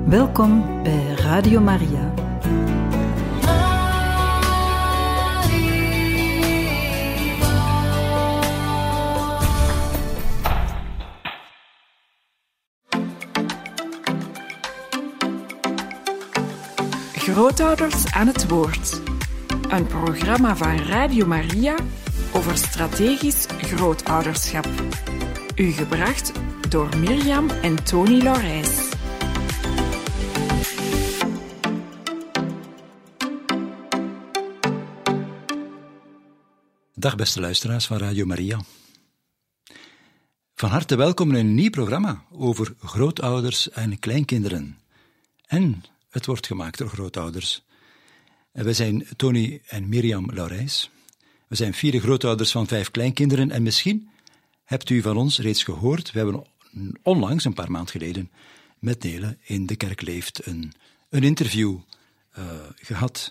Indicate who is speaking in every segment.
Speaker 1: Welkom bij Radio Maria.
Speaker 2: Grootouders aan het woord. Een programma van Radio Maria over strategisch grootouderschap. U gebracht door Mirjam en Tony Laurijs.
Speaker 3: Dag beste luisteraars van Radio Maria. Van harte welkom in een nieuw programma over grootouders en kleinkinderen. En het wordt gemaakt door grootouders. Wij zijn Tony en Mirjam Laurijs. We zijn 4 grootouders van 5 kleinkinderen en misschien hebt u van ons reeds gehoord. We hebben onlangs, een paar maanden geleden, met Nele in De Kerk Leeft een interview gehad.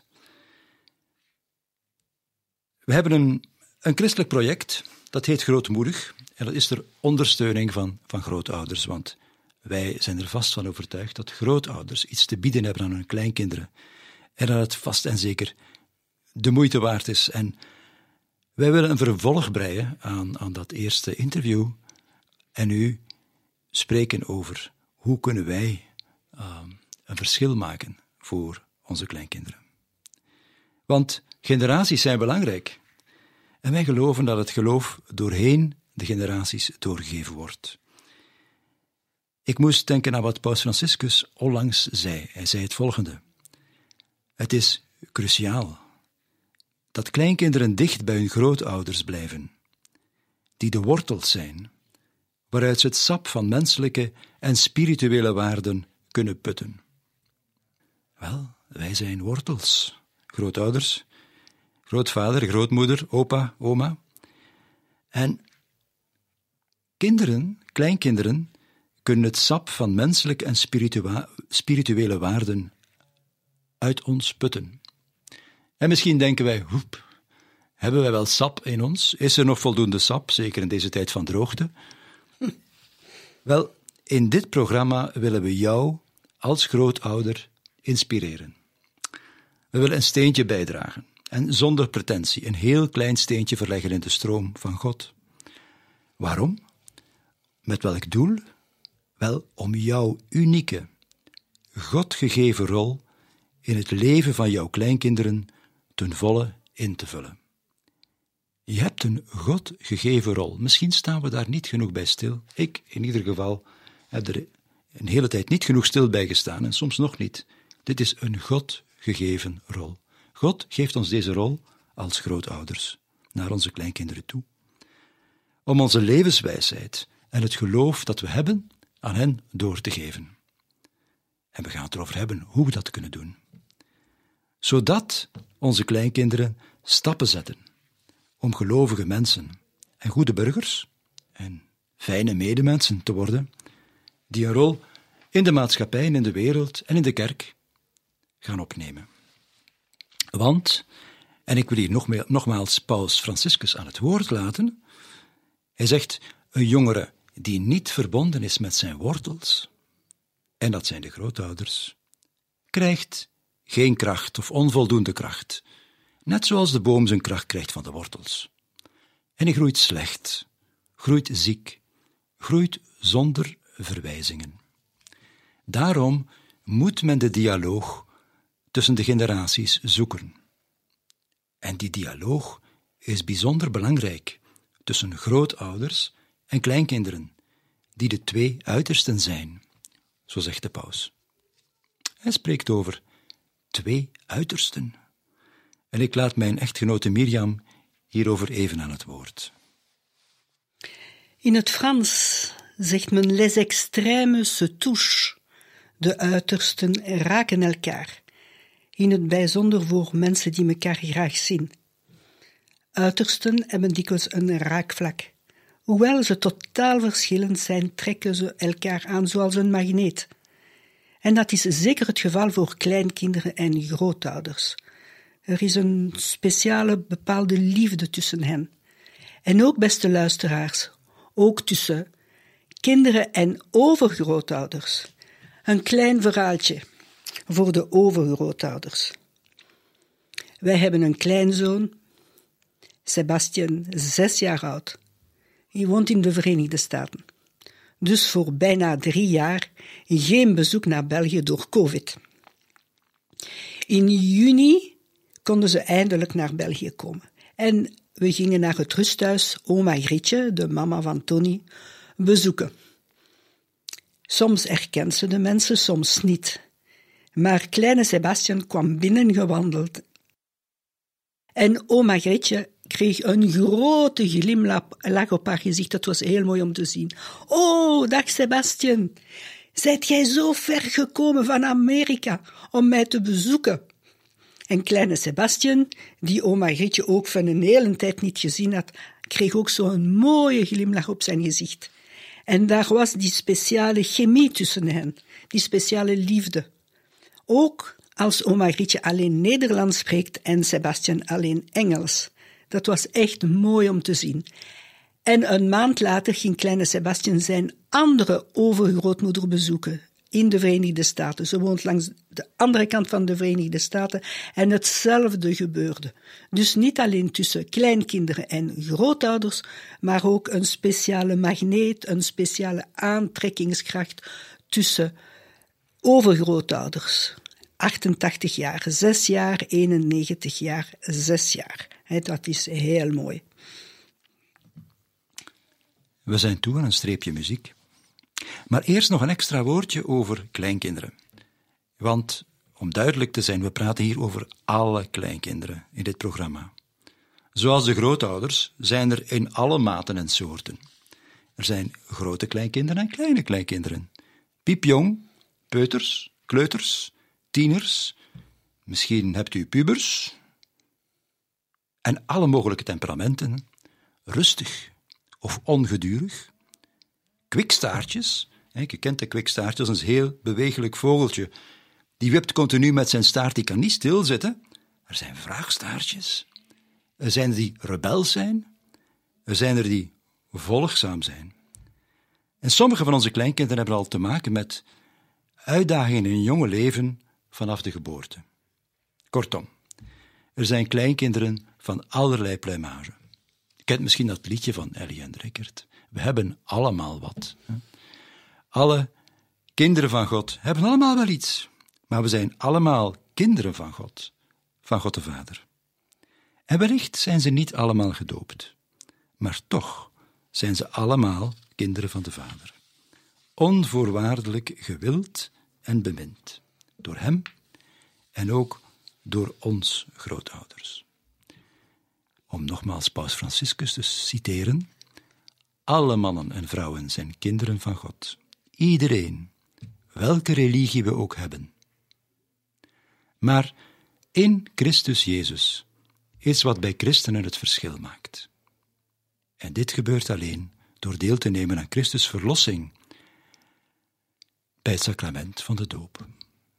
Speaker 3: We hebben een christelijk project, dat heet Grootmoedig. En dat is ter ondersteuning van grootouders, want wij zijn er vast van overtuigd dat grootouders iets te bieden hebben aan hun kleinkinderen. En dat het vast en zeker de moeite waard is. En wij willen een vervolg breien aan dat eerste interview en u spreken over hoe kunnen wij een verschil maken voor onze kleinkinderen. Want generaties zijn belangrijk. En wij geloven dat het geloof doorheen de generaties doorgegeven wordt. Ik moest denken aan wat Paus Franciscus onlangs zei. Hij zei het volgende. Het is cruciaal dat kleinkinderen dicht bij hun grootouders blijven, die de wortels zijn, waaruit ze het sap van menselijke en spirituele waarden kunnen putten. Wel, wij zijn wortels, grootouders, grootvader, grootmoeder, opa, oma. En kleinkinderen, kunnen het sap van menselijke en spirituele waarden uit ons putten. En misschien denken wij, hebben wij wel sap in ons? Is er nog voldoende sap, zeker in deze tijd van droogte? Wel, in dit programma willen we jou als grootouder inspireren. We willen een steentje bijdragen en zonder pretentie een heel klein steentje verleggen in de stroom van God. Waarom? Met welk doel? Wel, om jouw unieke, God-gegeven rol in het leven van jouw kleinkinderen ten volle in te vullen. Je hebt een God-gegeven rol. Misschien staan we daar niet genoeg bij stil. Ik, in ieder geval, heb er een hele tijd niet genoeg stil bij gestaan en soms nog niet. Dit is een God-gegeven rol. God geeft ons deze rol als grootouders naar onze kleinkinderen toe. Om onze levenswijsheid en het geloof dat we hebben aan hen door te geven. En we gaan het erover hebben hoe we dat kunnen doen. Zodat onze kleinkinderen stappen zetten om gelovige mensen en goede burgers en fijne medemensen te worden, die een rol in de maatschappij en in de wereld en in de kerk gaan opnemen. Want, en ik wil hier nogmaals Paus Franciscus aan het woord laten, hij zegt, een jongere die niet verbonden is met zijn wortels, en dat zijn de grootouders, krijgt geen kracht of onvoldoende kracht, net zoals de boom zijn kracht krijgt van de wortels. En hij groeit slecht, groeit ziek, groeit zonder verwijzingen. Daarom moet men de dialoog tussen de generaties zoeken. En die dialoog is bijzonder belangrijk tussen grootouders en kleinkinderen, die de 2 uitersten zijn, zo zegt de paus. Hij spreekt over 2 uitersten. En ik laat mijn echtgenote Mirjam hierover even aan het woord.
Speaker 4: In het Frans zegt men les extrêmes se touchent. De uitersten raken elkaar. In het bijzonder voor mensen die elkaar graag zien. Uitersten hebben dikwijls een raakvlak. Hoewel ze totaal verschillend zijn, trekken ze elkaar aan zoals een magneet. En dat is zeker het geval voor kleinkinderen en grootouders. Er is een speciale bepaalde liefde tussen hen. En ook, beste luisteraars, ook tussen kinderen en overgrootouders. Een klein verhaaltje voor de overgrootouders. Wij hebben een kleinzoon, Sebastian, 6 jaar oud. Hij woont in de Verenigde Staten. Dus voor bijna 3 jaar geen bezoek naar België door COVID. In juni konden ze eindelijk naar België komen. En we gingen naar het rusthuis oma Grietje, de mama van Tony, bezoeken. Soms herkent ze de mensen, soms niet. Maar kleine Sebastian kwam binnengewandeld. En oma Grietje kreeg een grote glimlach op haar gezicht. Dat was heel mooi om te zien. Oh, dag Sebastian. Zijt jij zo ver gekomen van Amerika om mij te bezoeken? En kleine Sebastian, die oma Grietje ook van een hele tijd niet gezien had, kreeg ook zo'n mooie glimlach op zijn gezicht. En daar was die speciale chemie tussen hen, die speciale liefde. Ook als oma Grietje alleen Nederlands spreekt en Sebastian alleen Engels. Dat was echt mooi om te zien. En een maand later ging kleine Sebastian zijn andere overgrootmoeder bezoeken in de Verenigde Staten. Ze woont langs de andere kant van de Verenigde Staten en hetzelfde gebeurde. Dus niet alleen tussen kleinkinderen en grootouders, maar ook een speciale magneet, een speciale aantrekkingskracht tussen overgrootouders. 88 jaar, 6 jaar, 91 jaar, 6 jaar. Dat is heel mooi.
Speaker 3: We zijn toe aan een streepje muziek. Maar eerst nog een extra woordje over kleinkinderen. Want, om duidelijk te zijn, we praten hier over alle kleinkinderen in dit programma. Zoals de grootouders zijn er in alle maten en soorten. Er zijn grote kleinkinderen en kleine kleinkinderen. Piepjong, peuters, kleuters, tieners, misschien hebt u pubers. En alle mogelijke temperamenten, rustig of ongedurig. Kwikstaartjes, je kent de kwikstaartjes, een heel bewegelijk vogeltje. Die wipt continu met zijn staart, die kan niet stilzitten. Er zijn vraagstaartjes. Er zijn er die rebels zijn. Er zijn er die volgzaam zijn. En sommige van onze kleinkinderen hebben al te maken met uitdagingen in hun jonge leven vanaf de geboorte. Kortom, er zijn kleinkinderen van allerlei pluimage. Je kent misschien dat liedje van Ellie en Rickert. We hebben allemaal wat. Alle kinderen van God hebben allemaal wel iets. Maar we zijn allemaal kinderen van God de Vader. En wellicht zijn ze niet allemaal gedoopt. Maar toch zijn ze allemaal kinderen van de Vader. Onvoorwaardelijk gewild en bemind. Door hem en ook door ons grootouders. Om nogmaals Paus Franciscus te citeren: alle mannen en vrouwen zijn kinderen van God. Iedereen, welke religie we ook hebben. Maar in Christus Jezus is wat bij christenen het verschil maakt. En dit gebeurt alleen door deel te nemen aan Christus' verlossing bij het sacrament van de doop.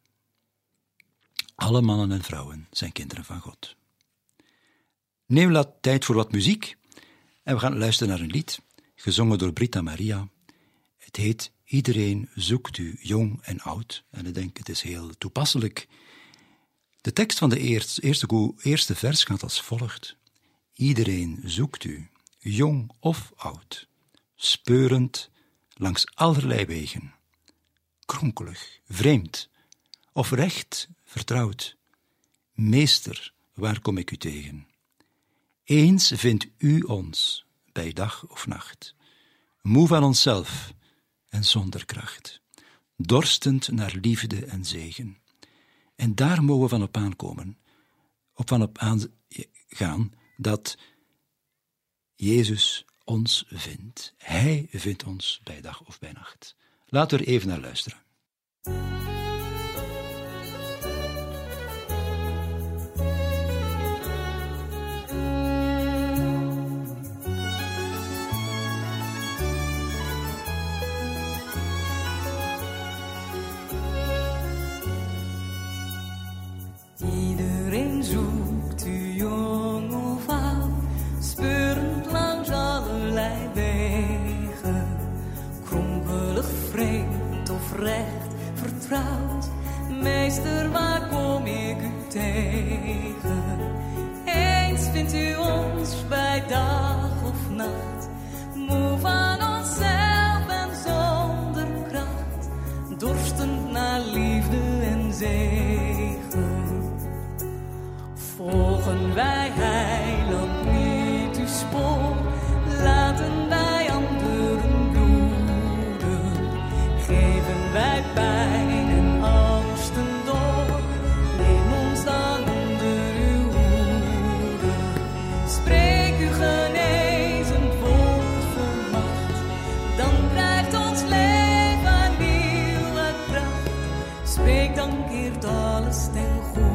Speaker 3: Alle mannen en vrouwen zijn kinderen van God. Neem wat tijd voor wat muziek en we gaan luisteren naar een lied, gezongen door Britta Maria. Het heet Iedereen zoekt u, jong en oud. En ik denk, het is heel toepasselijk. De tekst van de eerste vers gaat als volgt. Iedereen zoekt u, jong of oud, speurend langs allerlei wegen. Kronkelig, vreemd, of recht, vertrouwd. Meester, waar kom ik u tegen? Eens vindt u ons, bij dag of nacht, moe van onszelf en zonder kracht, dorstend naar liefde en zegen. En daar mogen we van op aankomen, van op aangaan, dat Jezus ons vindt. Hij vindt ons bij dag of bij nacht. Laten we er even naar luisteren.
Speaker 5: Iedereen zoekt u, jong of oud, speurend langs allerlei wegen. Kronkelig, vreemd of recht, Meester, waar kom ik u tegen? Eens vindt u ons bij dag of nacht, moe van onszelf en zonder kracht, dorstend naar liefde en zegen. Volgen wij heiland niet uw spoor, laten wij anderen bloeden, geven wij pijn en angsten door, neem ons dan onder uw hoede. Spreek uw genezend woord vol macht, dan krijgt ons leven nieuwe kracht. Spreek, dan keert alles ten goede.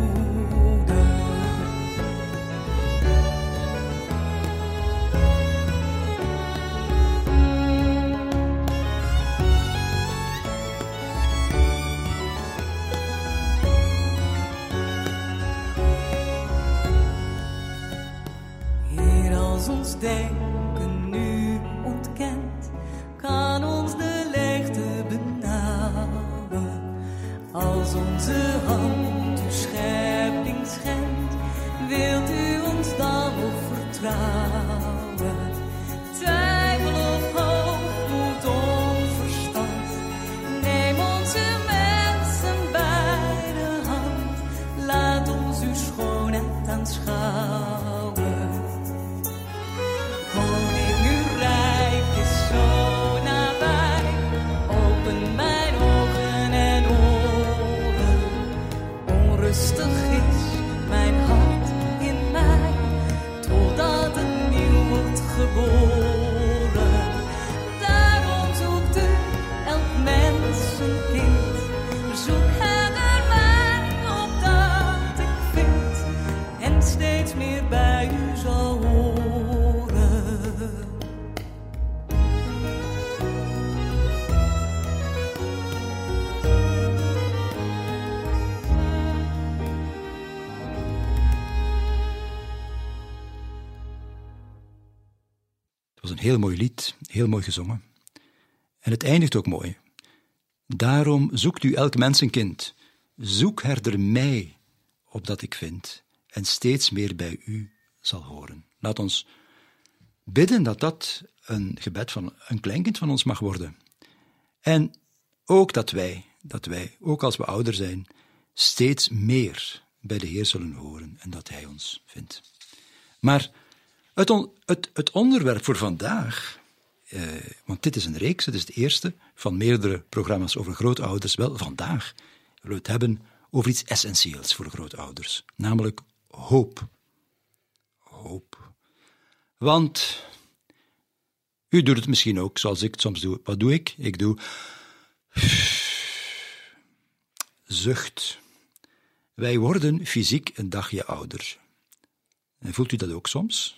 Speaker 5: Als ons denken nu ontkent, kan ons de leegte benauwen. Als onze hand uw schepping schendt, wilt u ons dan nog vertrouwen? Twijfel of hoogmoed, onverstand, neem onze mensen bij de hand, laat ons uw schoonheid aanschouwen. Koning, uw rijk is zo nabij, open mijn ogen en oren. Onrustig is mijn hart in mij, totdat het nieuw wordt geboren. Daarom zoekt u elk mensenkind, zoek hen erbij, opdat ik vind, en steeds meer bij u zal horen.
Speaker 3: Het was een heel mooi lied, heel mooi gezongen. En het eindigt ook mooi. Daarom zoekt u elk mensenkind, zoek herder mij, opdat ik vind, en steeds meer bij u zal horen. Laat ons bidden dat dat een gebed van een kleinkind van ons mag worden. En ook dat wij, ook als we ouder zijn, steeds meer bij de Heer zullen horen en dat Hij ons vindt. Maar het onderwerp voor vandaag, want dit is een reeks, het is het eerste van meerdere programma's over grootouders. Wel, vandaag willen we het hebben over iets essentieels voor grootouders, namelijk hoop. Hoop. Want u doet het misschien ook, zoals ik het soms doe. Wat doe ik? Ik doe zucht. Wij worden fysiek een dagje ouder. En voelt u dat ook soms?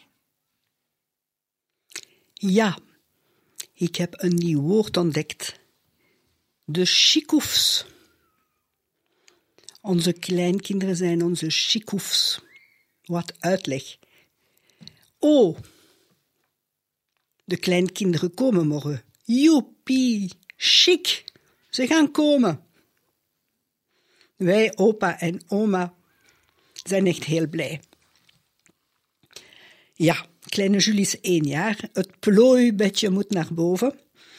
Speaker 4: Ja, ik heb een nieuw woord ontdekt. De chikoefs. Onze kleinkinderen zijn onze chikoefs. Wat uitleg. Oh, de kleinkinderen komen morgen. Joepie, chic, ze gaan komen. Wij, opa en oma, zijn echt heel blij. Ja, kleine Julie is 1 jaar, het plooibedje moet naar boven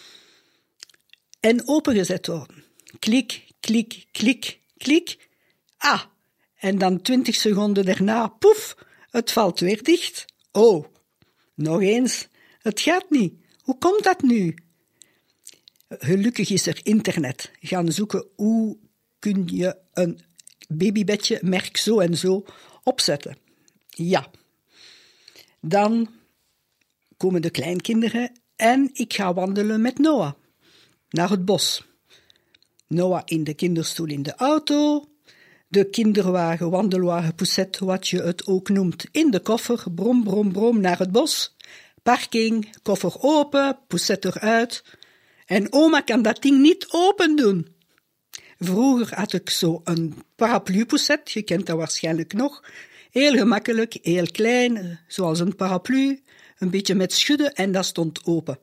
Speaker 4: en opengezet worden. Klik, klik, klik, klik. Ah, en dan 20 seconden daarna, poef, het valt weer dicht. Oh, nog eens, het gaat niet. Hoe komt dat nu? Gelukkig is er internet. Gaan zoeken hoe kun je een babybedje merk zo en zo opzetten. Ja. Dan komen de kleinkinderen en ik ga wandelen met Noah naar het bos. Noah in de kinderstoel in de auto, de kinderwagen, wandelwagen, poussette, wat je het ook noemt, in de koffer, brom, brom, brom, naar het bos. Parking, koffer open, poussette eruit. En oma kan dat ding niet open doen. Vroeger had ik zo een paraplu-poussette, je kent dat waarschijnlijk nog. Heel gemakkelijk, heel klein, zoals een paraplu, een beetje met schudden en dat stond open.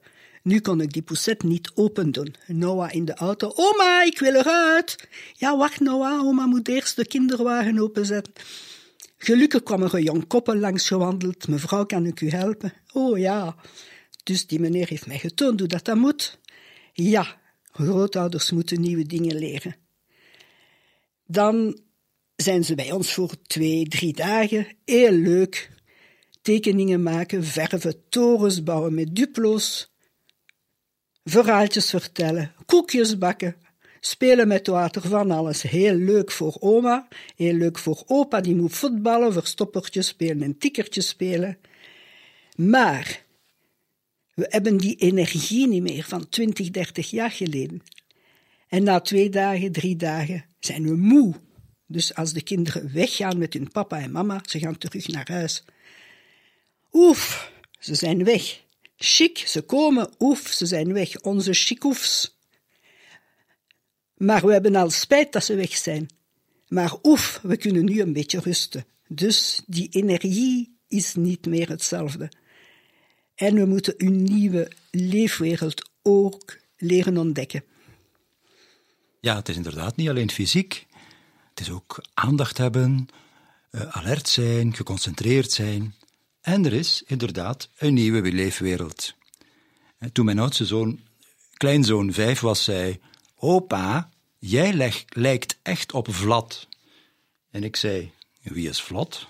Speaker 4: Nu kon ik die poussette niet open doen. Noah in de auto. Oma, ik wil eruit. Ja, wacht Noah, oma moet eerst de kinderwagen openzetten. Gelukkig kwam er een jong koppel langs gewandeld. Mevrouw, kan ik u helpen? Oh ja. Dus die meneer heeft mij getoond hoe dat moet. Ja, grootouders moeten nieuwe dingen leren. Dan zijn ze bij ons voor 2-3 dagen. Heel leuk. Tekeningen maken, verven, torens bouwen met duplo's. Verhaaltjes vertellen, koekjes bakken, spelen met water, van alles. Heel leuk voor oma, heel leuk voor opa, die moet voetballen, verstoppertjes spelen en tikkertjes spelen. Maar we hebben die energie niet meer van 20, 30 jaar geleden. En na 2 dagen, 3 dagen zijn we moe. Dus als de kinderen weggaan met hun papa en mama, ze gaan terug naar huis. Oef, ze zijn weg. Chic, ze komen, oef, ze zijn weg. Onze chikoefs. Maar we hebben al spijt dat ze weg zijn. Maar oef, we kunnen nu een beetje rusten. Dus die energie is niet meer hetzelfde. En we moeten een nieuwe leefwereld ook leren ontdekken.
Speaker 3: Ja, het is inderdaad niet alleen fysiek. Het is ook aandacht hebben, alert zijn, geconcentreerd zijn. En er is inderdaad een nieuwe leefwereld. Toen mijn oudste kleinzoon 5 was, zei: opa, jij lijkt echt op Vlad. En ik zei: wie is Vlad?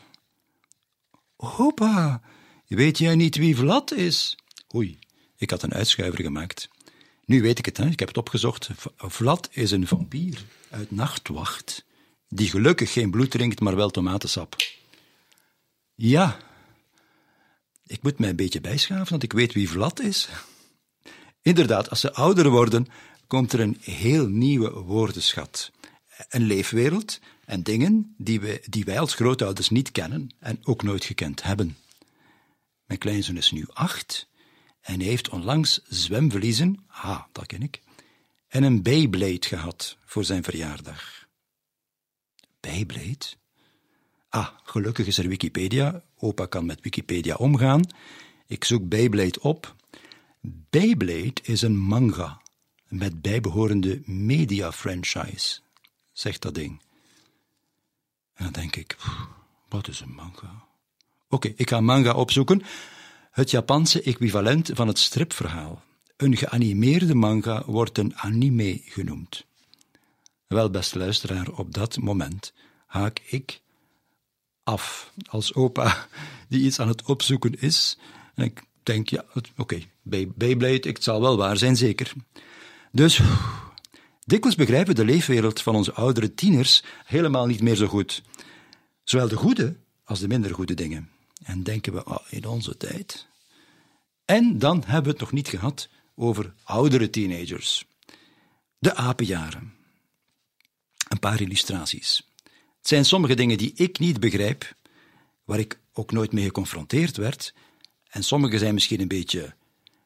Speaker 3: Opa, weet jij niet wie Vlad is? Oei, ik had een uitschuiver gemaakt. Nu weet ik het, ik heb het opgezocht. Vlad is een vampier uit Nachtwacht, die gelukkig geen bloed drinkt, maar wel tomatensap. Ja, ik moet mij een beetje bijschaven, want ik weet wie Vlad is. Inderdaad, als ze ouder worden, komt er een heel nieuwe woordenschat. Een leefwereld en dingen die wij als grootouders niet kennen en ook nooit gekend hebben. Mijn kleinzoon is nu 8 en hij heeft onlangs zwemvliezen, dat ken ik, en een Beyblade gehad voor zijn verjaardag. Beyblade? Gelukkig is er Wikipedia. Opa kan met Wikipedia omgaan. Ik zoek Beyblade op. Beyblade is een manga met bijbehorende media-franchise, zegt dat ding. En dan denk ik, wat is een manga? Oké, ik ga manga opzoeken. Het Japanse equivalent van het stripverhaal. Een geanimeerde manga wordt een anime genoemd. Wel, beste luisteraar, op dat moment haak ik af als opa die iets aan het opzoeken is. En ik denk, Beyblade, het zal wel waar zijn, zeker. Dus, dikwijls begrijpen de leefwereld van onze oudere tieners helemaal niet meer zo goed. Zowel de goede als de minder goede dingen. En denken we, in onze tijd. En dan hebben we het nog niet gehad over oudere teenagers. De apenjaren. Een paar illustraties. Het zijn sommige dingen die ik niet begrijp, waar ik ook nooit mee geconfronteerd werd. En sommige zijn misschien een beetje,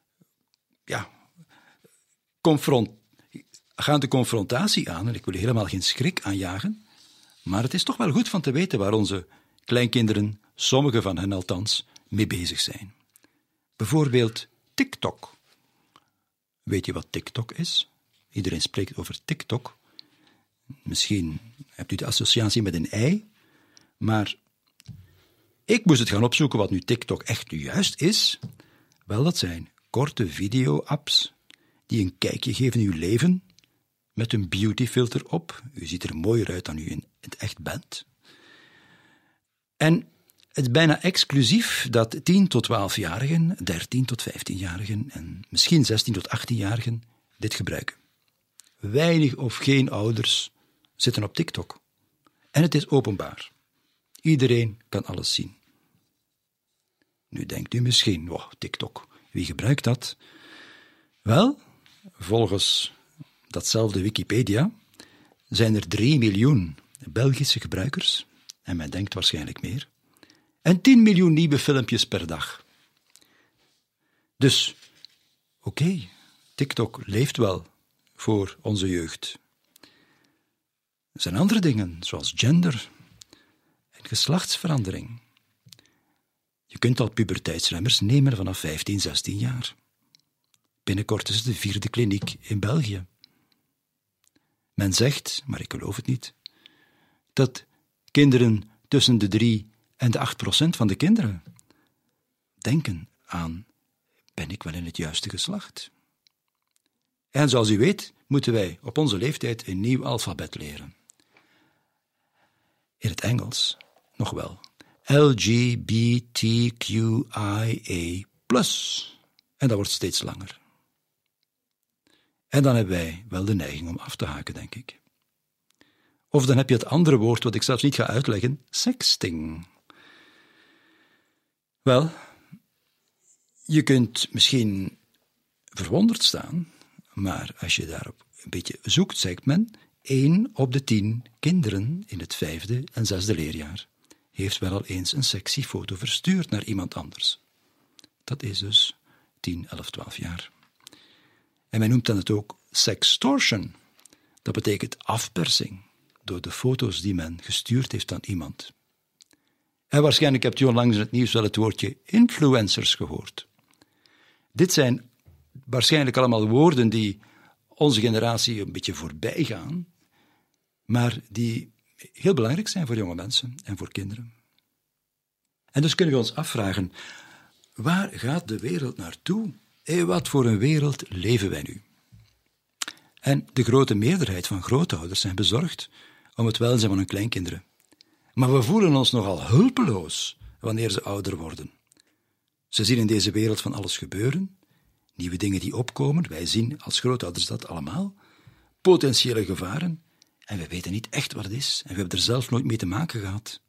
Speaker 3: gaan de confrontatie aan. En ik wil er helemaal geen schrik aanjagen. Maar het is toch wel goed van te weten waar onze kleinkinderen, sommige van hen althans, mee bezig zijn. Bijvoorbeeld TikTok. Weet je wat TikTok is? Iedereen spreekt over TikTok. Misschien hebt u de associatie met een ei, maar ik moest het gaan opzoeken wat nu TikTok echt nu juist is. Wel, dat zijn korte video-apps die een kijkje geven in uw leven, met een beautyfilter op. U ziet er mooier uit dan u in het echt bent. En het is bijna exclusief dat 10 tot 12-jarigen, 13 tot 15-jarigen en misschien 16 tot 18-jarigen dit gebruiken. Weinig of geen ouders zitten op TikTok. En het is openbaar. Iedereen kan alles zien. Nu denkt u misschien, TikTok, wie gebruikt dat? Wel, volgens datzelfde Wikipedia zijn er 3 miljoen Belgische gebruikers, en men denkt waarschijnlijk meer, en 10 miljoen nieuwe filmpjes per dag. Dus, TikTok leeft wel voor onze jeugd. Er zijn andere dingen, zoals gender en geslachtsverandering. Je kunt al puberteitsremmers nemen vanaf 15, 16 jaar. Binnenkort is het de 4e kliniek in België. Men zegt, maar ik geloof het niet, dat kinderen tussen de 3 en de 8% van de kinderen denken aan, ben ik wel in het juiste geslacht? En zoals u weet, moeten wij op onze leeftijd een nieuw alfabet leren. In het Engels nog wel. LGBTQIA+. En dat wordt steeds langer. En dan hebben wij wel de neiging om af te haken, denk ik. Of dan heb je het andere woord, wat ik zelfs niet ga uitleggen, sexting. Wel, je kunt misschien verwonderd staan, maar als je daarop een beetje zoekt, zegt men, 1 op de 10 kinderen in het 5e en 6e leerjaar heeft wel al eens een sexy foto verstuurd naar iemand anders. Dat is dus 10, 11, 12 jaar. En men noemt dan het ook sextortion. Dat betekent afpersing door de foto's die men gestuurd heeft aan iemand. En waarschijnlijk hebt u onlangs in het nieuws wel het woordje influencers gehoord. Dit zijn waarschijnlijk allemaal woorden die onze generatie een beetje voorbij gaan, maar die heel belangrijk zijn voor jonge mensen en voor kinderen. En dus kunnen we ons afvragen, waar gaat de wereld naartoe? Wat voor een wereld leven wij nu? En de grote meerderheid van grootouders zijn bezorgd om het welzijn van hun kleinkinderen. Maar we voelen ons nogal hulpeloos wanneer ze ouder worden. Ze zien in deze wereld van alles gebeuren, nieuwe dingen die opkomen, wij zien als grootouders dat allemaal, potentiële gevaren, en we weten niet echt wat het is, en we hebben er zelf nooit mee te maken gehad.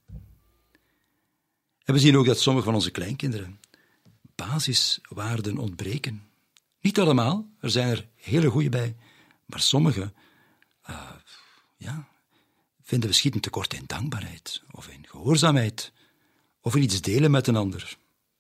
Speaker 3: En we zien ook dat sommige van onze kleinkinderen basiswaarden ontbreken. Niet allemaal, er zijn er hele goede bij, maar sommige vinden we schieten tekort in dankbaarheid, of in gehoorzaamheid, of in iets delen met een ander.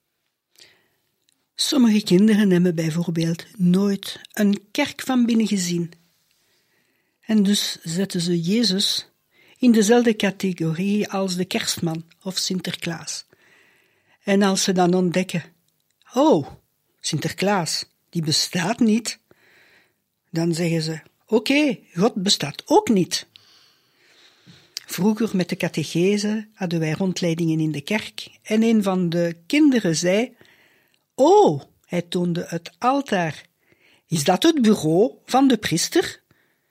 Speaker 4: Sommige kinderen hebben bijvoorbeeld nooit een kerk van binnen gezien. En dus zetten ze Jezus in dezelfde categorie als de Kerstman of Sinterklaas. En als ze dan ontdekken, oh, Sinterklaas, die bestaat niet, dan zeggen ze, oké, God bestaat ook niet. Vroeger met de catechese hadden wij rondleidingen in de kerk en een van de kinderen zei, oh, hij toonde het altaar. Is dat het bureau van de priester?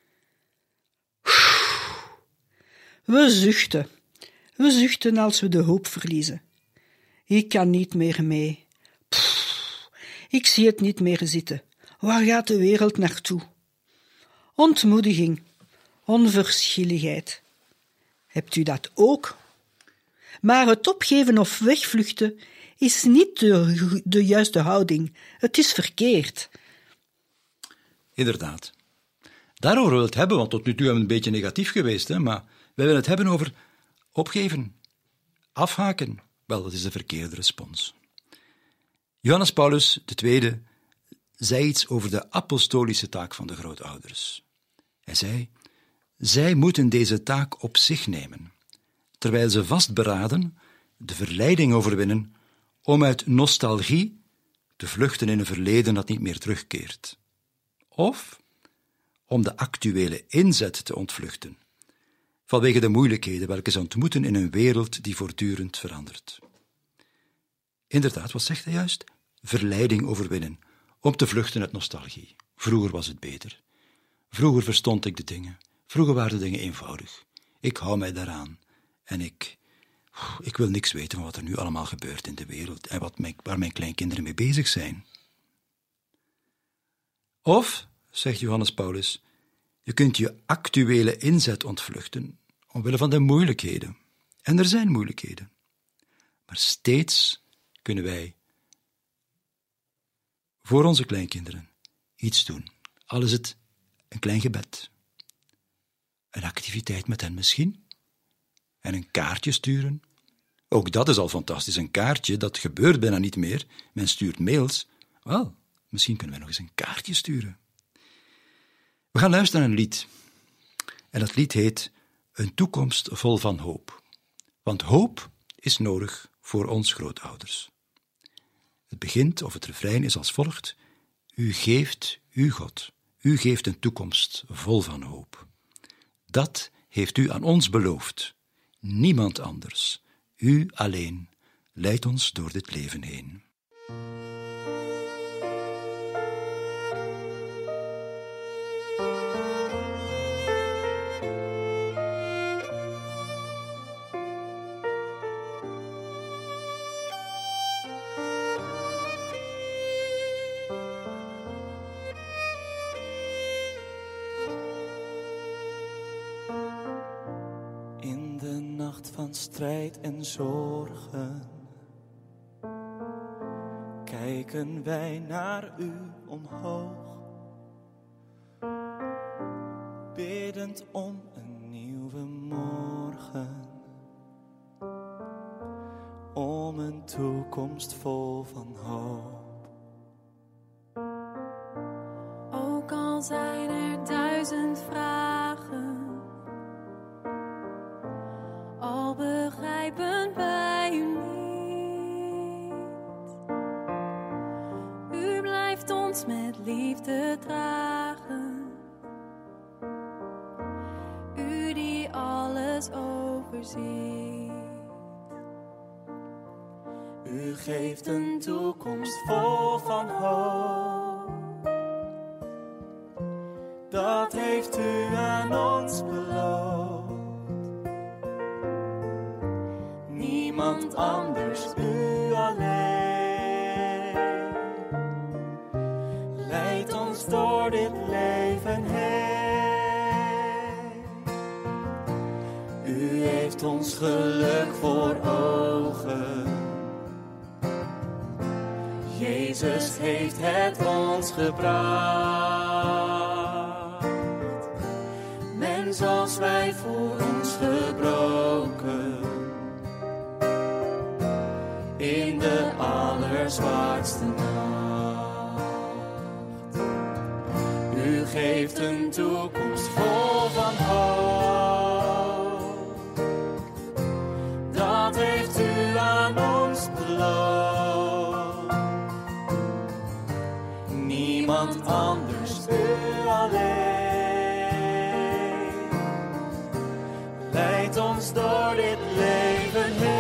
Speaker 4: We zuchten als we de hoop verliezen. Ik kan niet meer mee. Ik zie het niet meer zitten. Waar gaat de wereld naartoe? Ontmoediging, onverschilligheid. Hebt u dat ook? Maar het opgeven of wegvluchten is niet de juiste houding. Het is verkeerd.
Speaker 3: Inderdaad. Daarover wil ik het hebben, want tot nu toe hebben we een beetje negatief geweest, maar wij willen het hebben over opgeven, afhaken. Wel, dat is de verkeerde respons. Johannes Paulus II zei iets over de apostolische taak van de grootouders. Hij zei, zij moeten deze taak op zich nemen, terwijl ze vastberaden de verleiding overwinnen om uit nostalgie te vluchten in een verleden dat niet meer terugkeert. Of om de actuele inzet te ontvluchten, vanwege de moeilijkheden welke ze ontmoeten in een wereld die voortdurend verandert. Inderdaad, wat zegt hij juist? Verleiding overwinnen, om te vluchten uit nostalgie. Vroeger was het beter. Vroeger verstond ik de dingen. Vroeger waren de dingen eenvoudig. Ik hou mij daaraan. En ik wil niks weten van wat er nu allemaal gebeurt in de wereld en waar mijn kleinkinderen mee bezig zijn. Of, zegt Johannes Paulus, je kunt je actuele inzet ontvluchten omwille van de moeilijkheden. En er zijn moeilijkheden. Maar steeds kunnen wij voor onze kleinkinderen iets doen. Al is het een klein gebed, een activiteit met hen misschien, en een kaartje sturen. Ook dat is al fantastisch, een kaartje, dat gebeurt bijna niet meer. Men stuurt mails. Wel, misschien kunnen wij nog eens een kaartje sturen. We gaan luisteren naar een lied. En dat lied heet Een toekomst vol van hoop. Want hoop is nodig voor ons grootouders. Het begint, of het refrein is als volgt. U geeft, u God, u geeft een toekomst vol van hoop. Dat heeft u aan ons beloofd. Niemand anders, u alleen, leidt ons door dit leven heen.
Speaker 6: In de nacht van strijd en zorgen kijken wij naar u omhoog, biddend om een nieuwe morgen, om een toekomst vol van hoop.
Speaker 5: Ook al zijn er 1000 vragen, al begrijpen wij u niet. U blijft ons met liefde dragen. U die alles overziet.
Speaker 6: U geeft een toekomst vol van hoop. Dat heeft u aan ons beloofd. Niemand anders, u alleen, leidt ons door dit leven heen. U heeft ons geluk voor ogen. Jezus heeft het ons gebracht. Mens als wij voor ons gebroken, in de allerzwaarste nacht. U geeft een toekomst vol van hoop. Dat heeft u aan ons beloofd. Niemand anders, u alleen, leidt ons door dit leven heen.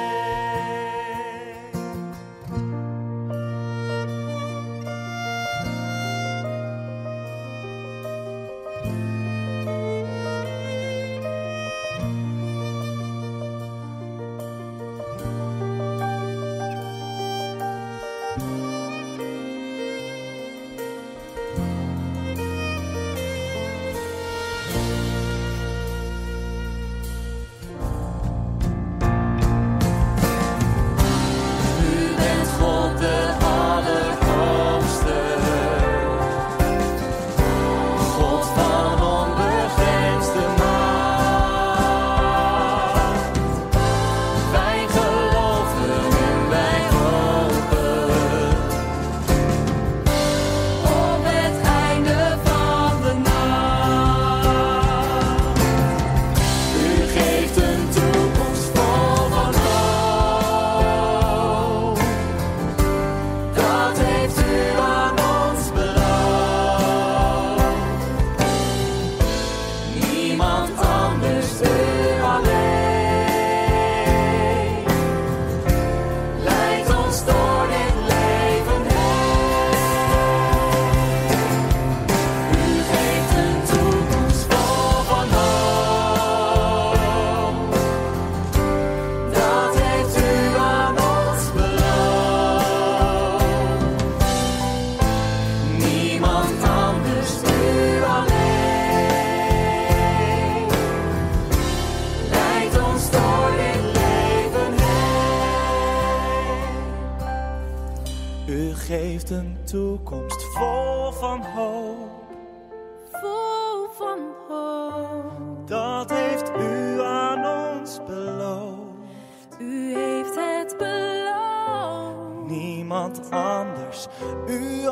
Speaker 6: geeft een toekomst vol van hoop.
Speaker 5: Vol van hoop.
Speaker 6: Dat heeft u aan ons beloofd.
Speaker 5: U heeft het beloofd.
Speaker 6: Niemand anders, u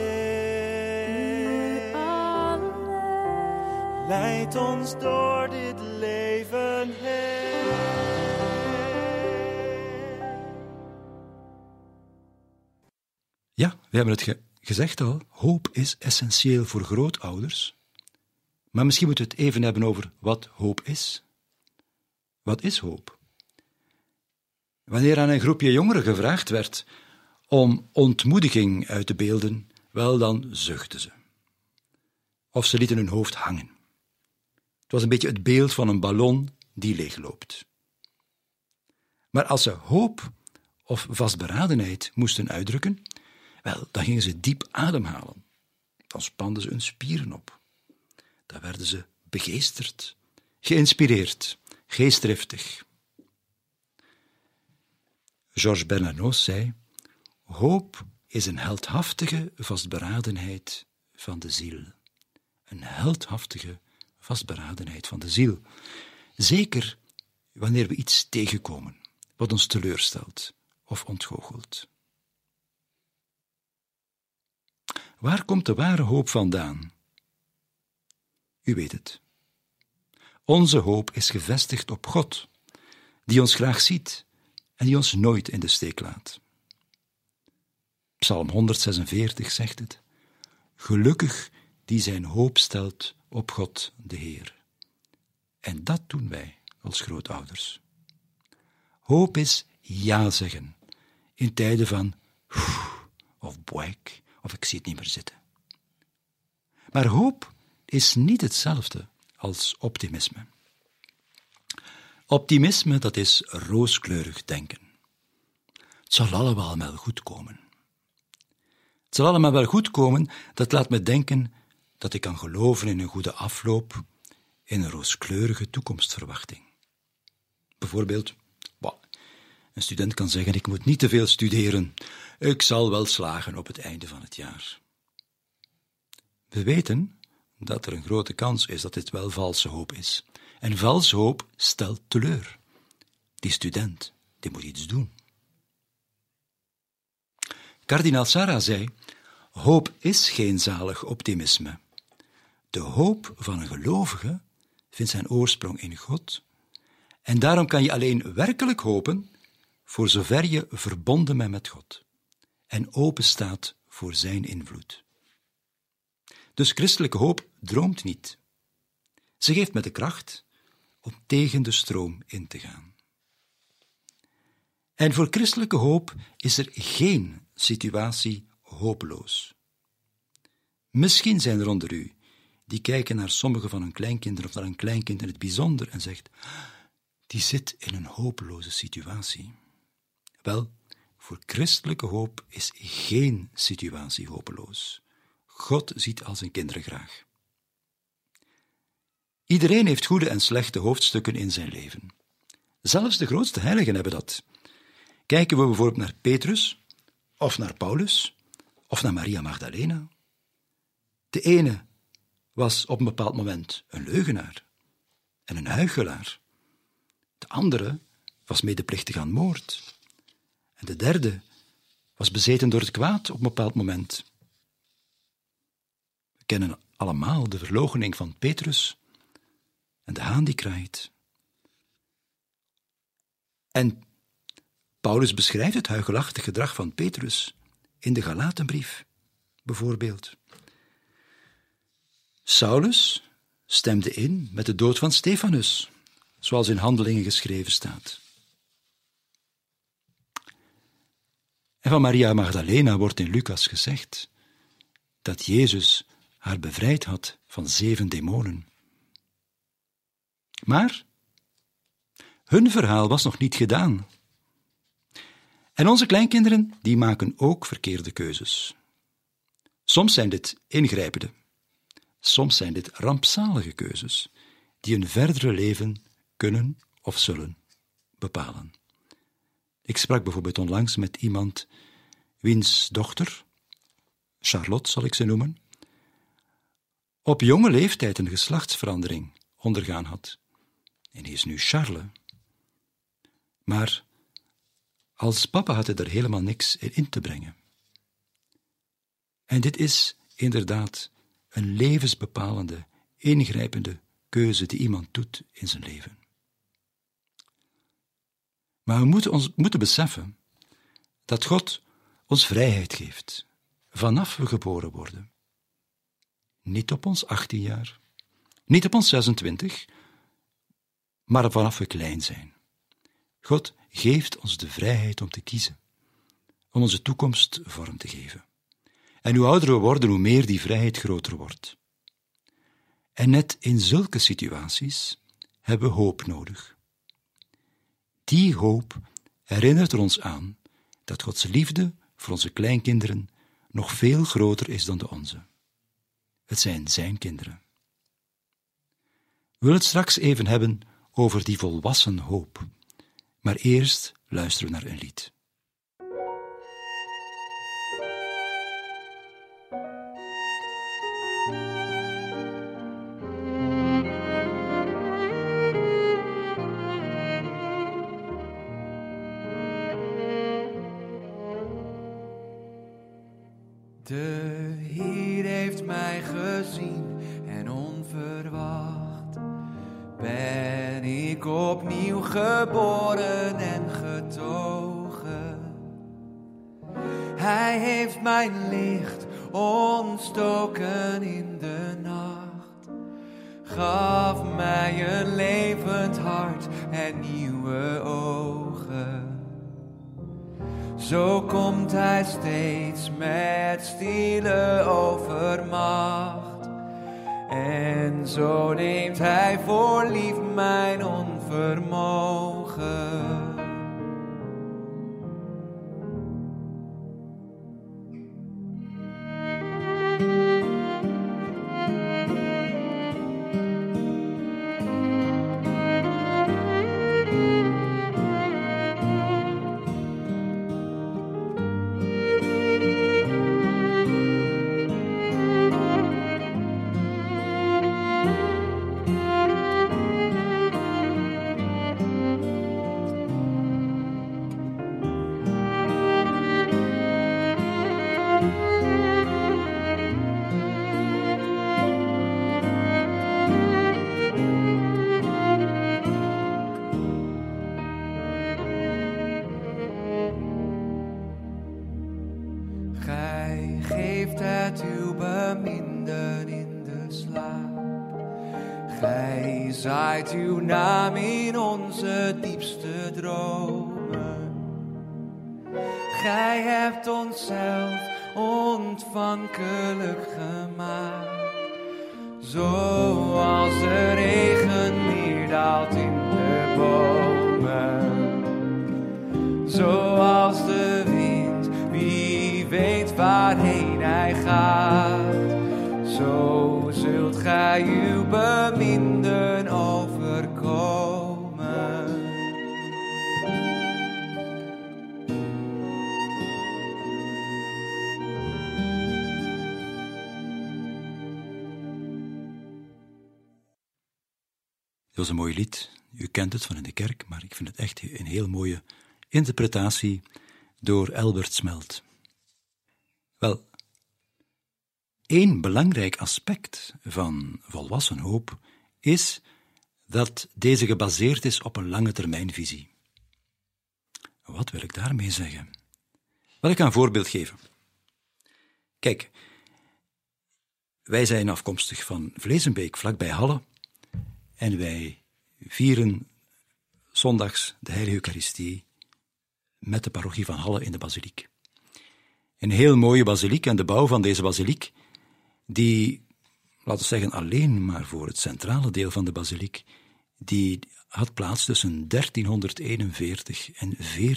Speaker 6: alleen.
Speaker 5: U alleen.
Speaker 6: Leidt ons door dit leven heen.
Speaker 3: Ja, we hebben het gezegd al, hoop is essentieel voor grootouders. Maar misschien moeten we het even hebben over wat hoop is. Wat is hoop? Wanneer aan een groepje jongeren gevraagd werd om ontmoediging uit te beelden, wel, dan zuchtten ze. Of ze lieten hun hoofd hangen. Het was een beetje het beeld van een ballon die leegloopt. Maar als ze hoop of vastberadenheid moesten uitdrukken, wel, dan gingen ze diep ademhalen. Dan spanden ze hun spieren op. Dan werden ze begeesterd, geïnspireerd, geestdriftig. Georges Bernanos zei, hoop is een heldhaftige vastberadenheid van de ziel. Een heldhaftige vastberadenheid van de ziel. Zeker wanneer we iets tegenkomen wat ons teleurstelt of ontgoochelt. Waar komt de ware hoop vandaan? U weet het. Onze hoop is gevestigd op God, die ons graag ziet en die ons nooit in de steek laat. Psalm 146 zegt het: gelukkig die zijn hoop stelt op God de Heer. En dat doen wij als grootouders. Hoop is ja zeggen in tijden van of boek of ik zie het niet meer zitten. Maar hoop is niet hetzelfde als optimisme. Optimisme, dat is rooskleurig denken. Het zal allemaal wel goed komen. Het zal allemaal wel goed komen, dat laat me denken dat ik kan geloven in een goede afloop, in een rooskleurige toekomstverwachting. Bijvoorbeeld, een student kan zeggen, ik moet niet te veel studeren, ik zal wel slagen op het einde van het jaar. We weten dat er een grote kans is dat dit wel valse hoop is. En valse hoop stelt teleur. Die student, die moet iets doen. Kardinaal Sarah zei, hoop is geen zalig optimisme. De hoop van een gelovige vindt zijn oorsprong in God. En daarom kan je alleen werkelijk hopen voor zover je verbonden bent met God en open staat voor zijn invloed. Dus christelijke hoop droomt niet. Ze geeft me de kracht om tegen de stroom in te gaan. En voor christelijke hoop is er geen situatie hopeloos. Misschien zijn er onder u die kijken naar sommige van hun kleinkinderen of naar een kleinkind in het bijzonder en zegt, die zit in een hopeloze situatie. Wel, voor christelijke hoop is geen situatie hopeloos. God ziet al zijn kinderen graag. Iedereen heeft goede en slechte hoofdstukken in zijn leven. Zelfs de grootste heiligen hebben dat. Kijken we bijvoorbeeld naar Petrus, of naar Paulus, of naar Maria Magdalena. De ene was op een bepaald moment een leugenaar en een huichelaar. De andere was medeplichtig aan moord. En de derde was bezeten door het kwaad op een bepaald moment. We kennen allemaal de verloochening van Petrus en de haan die kraait. En Paulus beschrijft het huichelachtig gedrag van Petrus in de Galatenbrief, bijvoorbeeld. Saulus stemde in met de dood van Stefanus, zoals in Handelingen geschreven staat. En van Maria Magdalena wordt in Lucas gezegd dat Jezus haar bevrijd had van 7 demonen. Maar hun verhaal was nog niet gedaan. En onze kleinkinderen, die maken ook verkeerde keuzes. Soms zijn dit ingrijpende, soms zijn dit rampzalige keuzes, die hun verdere leven kunnen of zullen bepalen. Ik sprak bijvoorbeeld onlangs met iemand wiens dochter, Charlotte zal ik ze noemen, op jonge leeftijd een geslachtsverandering ondergaan had. En die is nu Charles. Maar als papa had hij er helemaal niks in te brengen. En dit is inderdaad een levensbepalende, ingrijpende keuze die iemand doet in zijn leven. Maar we moeten beseffen dat God ons vrijheid geeft, vanaf we geboren worden. Niet op ons 18 jaar, niet op ons 26, maar vanaf we klein zijn. God geeft ons de vrijheid om te kiezen, om onze toekomst vorm te geven. En hoe ouder we worden, hoe meer die vrijheid groter wordt. En net in zulke situaties hebben we hoop nodig. Die hoop herinnert er ons aan dat Gods liefde voor onze kleinkinderen nog veel groter is dan de onze. Het zijn zijn kinderen. We willen het straks even hebben over die volwassen hoop. Maar eerst luisteren we naar een lied.
Speaker 6: De Heer heeft mij gezien en onverwacht ben ik opnieuw geboren en getogen. Hij heeft mijn licht ontstoken in de nacht, gaf mij een levend hart en nieuwe ogen. Zo komt hij steeds met stille overmacht. En zo neemt hij voor lief mijn onvermogen. Gij geeft het uw beminden in de slaap. Gij zaait uw naam in onze diepste dromen. Gij hebt onszelf ontvankelijk gemaakt. Zoals de regen neerdaalt in de bomen. Zoals de wind, wie weet waarheen hij gaat. Zo zult gij uw beminden overkomen.
Speaker 3: Dat was een mooi lied. U kent het van in de kerk, maar ik vind het echt een heel mooie interpretatie door Elbert Smelt. Wel, één belangrijk aspect van volwassen hoop is dat deze gebaseerd is op een lange termijnvisie. Wat wil ik daarmee zeggen? Wel, ik ga een voorbeeld geven. Kijk, wij zijn afkomstig van Vleesenbeek, vlakbij Halle, en wij vieren zondags de Heilige Eucharistie met de parochie van Halle in de basiliek. Een heel mooie basiliek, en de bouw van deze basiliek, die, laten we zeggen, alleen maar voor het centrale deel van de basiliek, die had plaats tussen 1341 en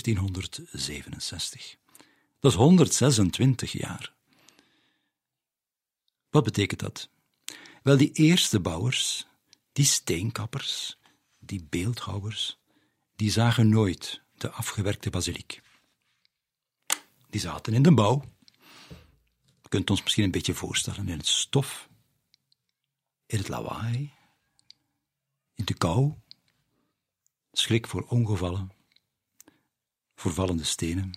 Speaker 3: 1467. Dat is 126 jaar. Wat betekent dat? Wel, die eerste bouwers, die steenkappers, die beeldhouwers, die zagen nooit de afgewerkte basiliek. Die zaten in de bouw. Je kunt ons misschien een beetje voorstellen in het stof, in het lawaai, in de kou, schrik voor ongevallen, voor vallende stenen.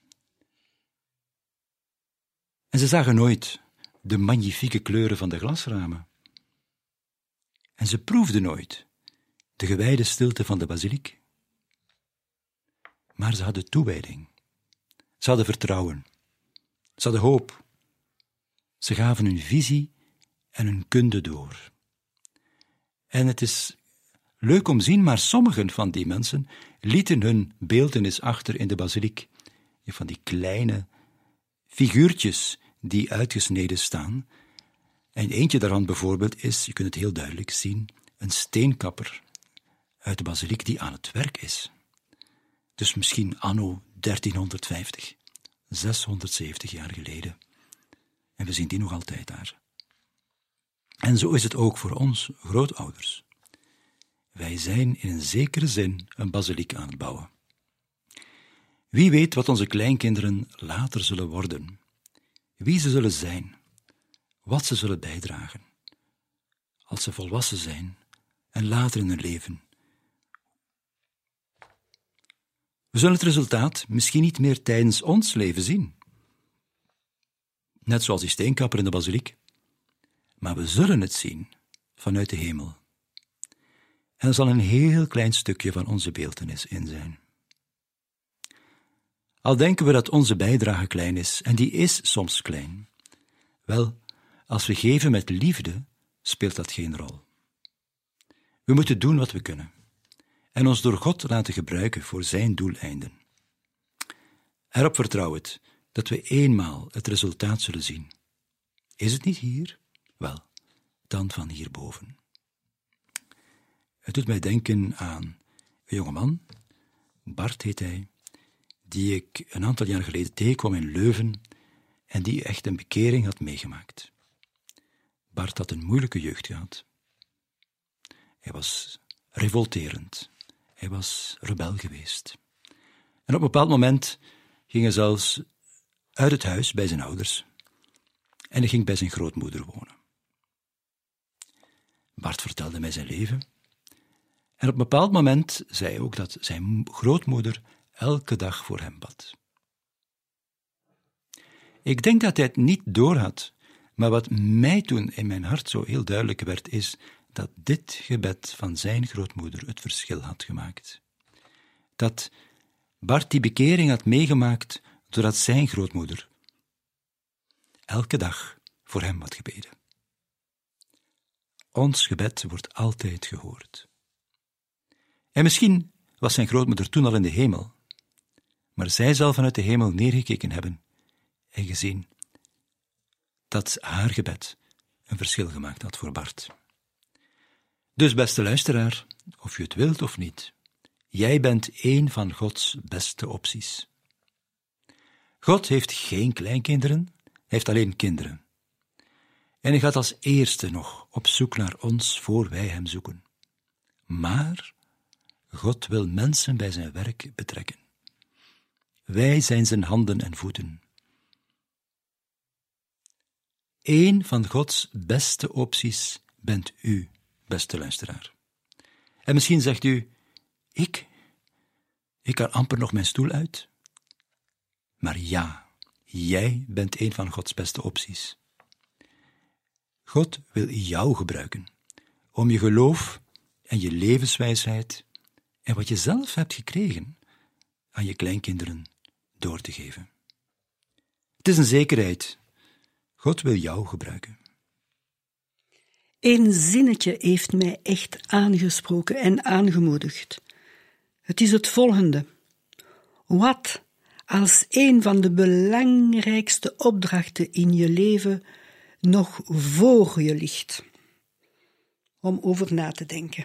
Speaker 3: En ze zagen nooit de magnifieke kleuren van de glasramen. En ze proefden nooit de gewijde stilte van de basiliek. Maar ze hadden toewijding. Ze hadden vertrouwen. Ze hadden hoop Ze gaven hun visie en hun kunde door. En het is leuk om te zien, maar sommigen van die mensen lieten hun beeltenis achter in de basiliek. Van die kleine figuurtjes die uitgesneden staan. En eentje daarvan bijvoorbeeld is, je kunt het heel duidelijk zien, een steenkapper uit de basiliek die aan het werk is. Dus misschien anno 1350, 670 jaar geleden. En we zien die nog altijd daar. En zo is het ook voor ons grootouders. Wij zijn in een zekere zin een basiliek aan het bouwen. Wie weet wat onze kleinkinderen later zullen worden, wie ze zullen zijn, wat ze zullen bijdragen, als ze volwassen zijn en later in hun leven. We zullen het resultaat misschien niet meer tijdens ons leven zien. Net zoals die steenkapper in de basiliek. Maar we zullen het zien vanuit de hemel. En er zal een heel klein stukje van onze beeltenis in zijn. Al denken we dat onze bijdrage klein is, en die is soms klein. Wel, als we geven met liefde, speelt dat geen rol. We moeten doen wat we kunnen en ons door God laten gebruiken voor zijn doeleinden. Erop vertrouw het dat we eenmaal het resultaat zullen zien. Is het niet hier? Wel, dan van hierboven. Het doet mij denken aan een jongeman, Bart heet hij, die ik een aantal jaar geleden tegenkwam in Leuven en die echt een bekering had meegemaakt. Bart had een moeilijke jeugd gehad. Hij was revolterend. Hij was rebel geweest. En op een bepaald moment ging hij zelfs uit het huis bij zijn ouders en hij ging bij zijn grootmoeder wonen. Bart vertelde mij zijn leven en op een bepaald moment zei hij ook dat zijn grootmoeder elke dag voor hem bad. Ik denk dat hij het niet doorhad, maar wat mij toen in mijn hart zo heel duidelijk werd, is dat dit gebed van zijn grootmoeder het verschil had gemaakt. Dat Bart die bekering had meegemaakt doordat zijn grootmoeder elke dag voor hem had gebeden. Ons gebed wordt altijd gehoord. En misschien was zijn grootmoeder toen al in de hemel, maar zij zal vanuit de hemel neergekeken hebben en gezien dat haar gebed een verschil gemaakt had voor Bart. Dus, beste luisteraar, of je het wilt of niet, jij bent één van Gods beste opties. God heeft geen kleinkinderen, hij heeft alleen kinderen. En hij gaat als eerste nog op zoek naar ons voor wij hem zoeken. Maar God wil mensen bij zijn werk betrekken. Wij zijn zijn handen en voeten. Eén van Gods beste opties bent u, beste luisteraar. En misschien zegt u, ik kan amper nog mijn stoel uit. Maar ja, jij bent een van Gods beste opties. God wil jou gebruiken om je geloof en je levenswijsheid en wat je zelf hebt gekregen aan je kleinkinderen door te geven. Het is een zekerheid. God wil jou gebruiken.
Speaker 4: Eén zinnetje heeft mij echt aangesproken en aangemoedigd. Het is het volgende. Wat als een van de belangrijkste opdrachten in je leven nog voor je ligt? Om over na te denken.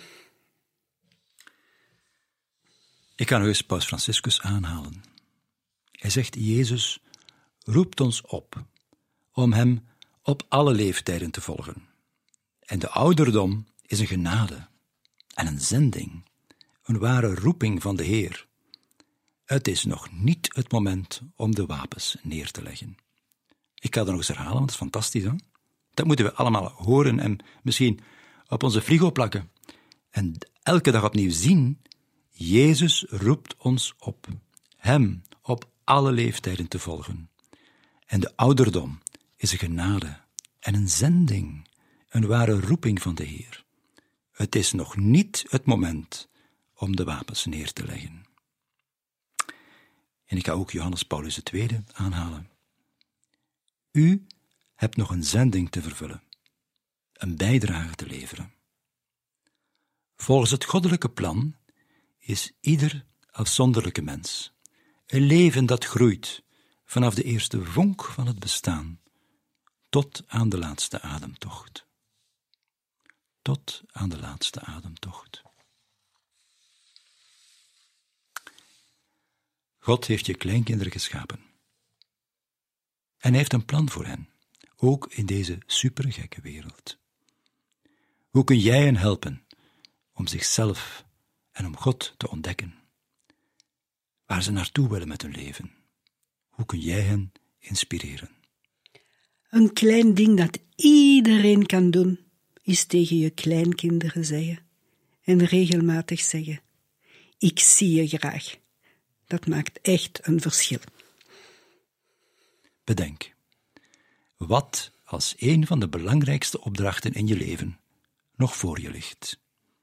Speaker 3: Ik kan nog eens Paus Franciscus aanhalen. Hij zegt, Jezus roept ons op om hem op alle leeftijden te volgen. En de ouderdom is een genade en een zending, een ware roeping van de Heer. Het is nog niet het moment om de wapens neer te leggen. Ik ga dat nog eens herhalen, want dat is fantastisch, hè? Dat moeten we allemaal horen en misschien op onze frigo plakken. En elke dag opnieuw zien, Jezus roept ons op, hem op alle leeftijden te volgen. En de ouderdom is een genade en een zending, een ware roeping van de Heer. Het is nog niet het moment om de wapens neer te leggen. En ik ga ook Johannes Paulus II aanhalen. U hebt nog een zending te vervullen, een bijdrage te leveren. Volgens het goddelijke plan is ieder afzonderlijke mens een leven dat groeit vanaf de eerste vonk van het bestaan tot aan de laatste ademtocht. Tot aan de laatste ademtocht. God heeft je kleinkinderen geschapen. En hij heeft een plan voor hen, ook in deze supergekke wereld. Hoe kun jij hen helpen om zichzelf en om God te ontdekken? Waar ze naartoe willen met hun leven? Hoe kun jij hen inspireren?
Speaker 4: Een klein ding dat iedereen kan doen, is tegen je kleinkinderen zeggen. En regelmatig zeggen: ik zie je graag. Dat maakt echt een verschil.
Speaker 3: Bedenk, wat als een van de belangrijkste opdrachten in je leven nog voor je ligt.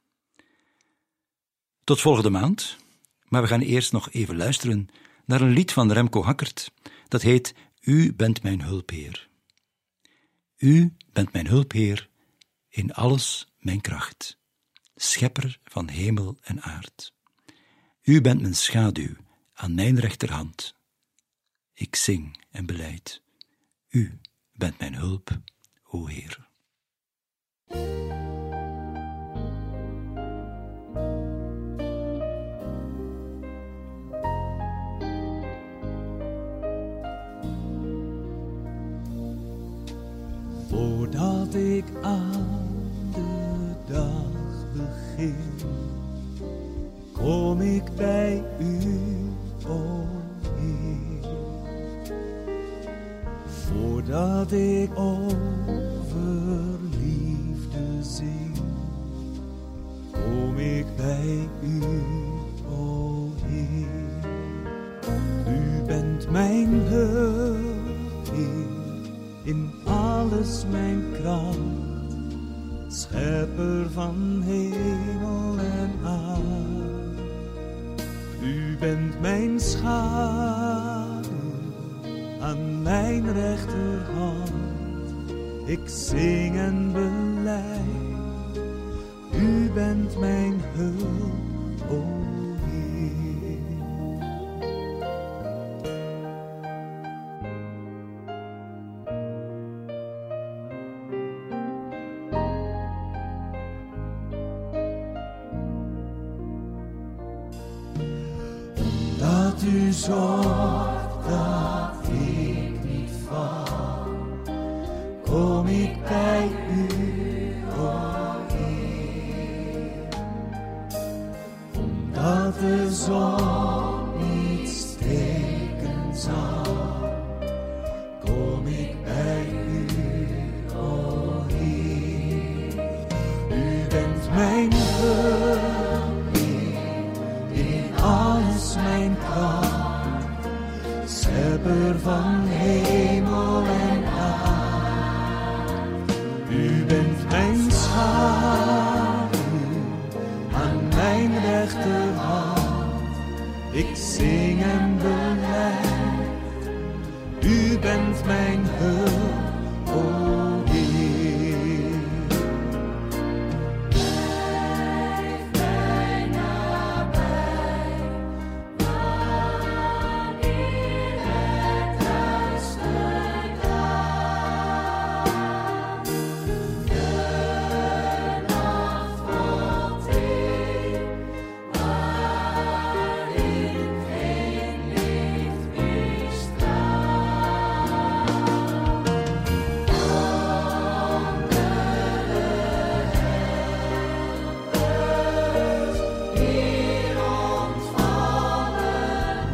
Speaker 3: Tot volgende maand, maar we gaan eerst nog even luisteren naar een lied van Remco Hackert, dat heet U bent mijn hulpheer. U bent mijn hulpheer, in alles mijn kracht, schepper van hemel en aard. U bent mijn schaduw aan mijn rechterhand. Ik zing en belijd, U bent mijn hulp, o Heer.
Speaker 6: Voordat ik aan de dag begin, kom ik bij U, o Heer. Voordat ik over liefde zing, kom ik bij U, o Heer. U bent mijn hulp, Heer, in alles mijn kracht, schepper van hemel en aarde. U bent mijn schaduw aan mijn rechterhand. Ik zing en belijd, U bent mijn hulp, o Heer. Dat U zorgt dat ik niet val, kom ik bij U, o Heer. Omdat de zon niet steken zal, kom ik bij U, o Heer. U bent mijn hulp, Heer, in alles mijn kracht, schepper van hemel en aarde. U bent mijn schaduw aan mijn rechterhand. Ik zing en belijd, U bent mijn hulp, o Heer. Blijf mij nabij, wanneer het duister daalt. De nacht valt in, waarin geen licht meer straalt. Hier ontvallen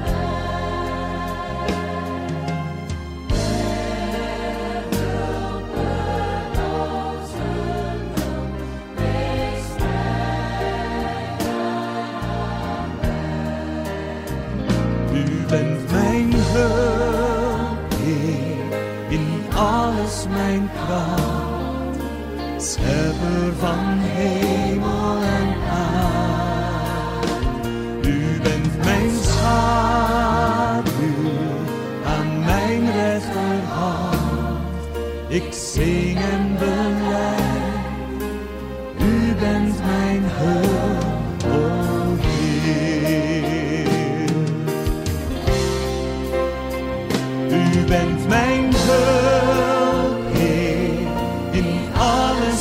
Speaker 6: U bent mijn hulp, Heer, in alles mijn kracht, schepper van hemel en aarde. U bent mijn schaduw aan mijn rechterhand. Ik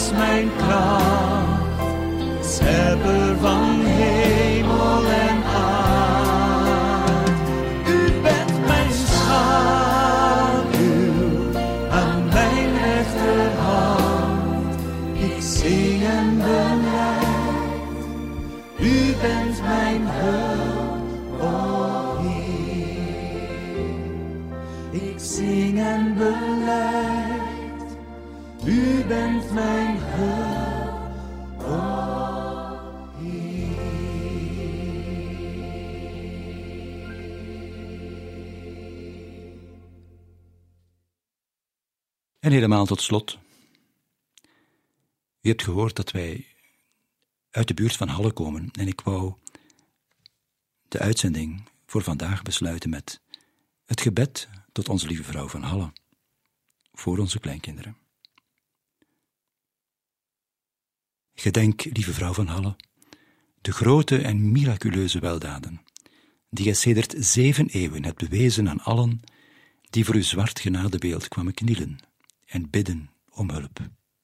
Speaker 6: is mijn kracht, schepper van hemel en aard. U bent mijn schaduw aan mijn rechterhand. Ik zing en benijd, u bent mijn hulp, o Heer. Ik zing en benijd, u bent mijn hulp, o Heer.
Speaker 3: En helemaal tot slot. U hebt gehoord dat wij uit de buurt van Halle komen en ik wou de uitzending voor vandaag besluiten met het gebed tot onze lieve vrouw van Halle, voor onze kleinkinderen. Gedenk, lieve vrouw van Halle, de grote en miraculeuze weldaden, die gij sedert 7 eeuwen hebt bewezen aan allen die voor uw zwart genadebeeld kwamen knielen en bidden om hulp.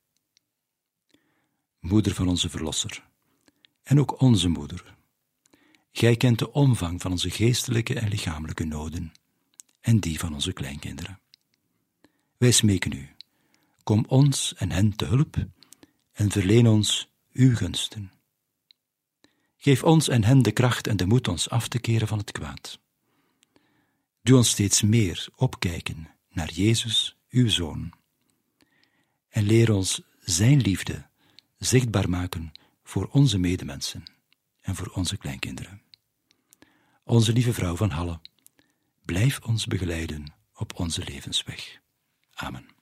Speaker 3: Moeder van onze Verlosser, en ook onze moeder, gij kent de omvang van onze geestelijke en lichamelijke noden en die van onze kleinkinderen. Wij smeken u, kom ons en hen te hulp en verleen ons uw gunsten. Geef ons en hen de kracht en de moed ons af te keren van het kwaad. Doe ons steeds meer opkijken naar Jezus, uw Zoon. En leer ons zijn liefde zichtbaar maken voor onze medemensen en voor onze kleinkinderen. Onze lieve vrouw van Halle, blijf ons begeleiden op onze levensweg. Amen.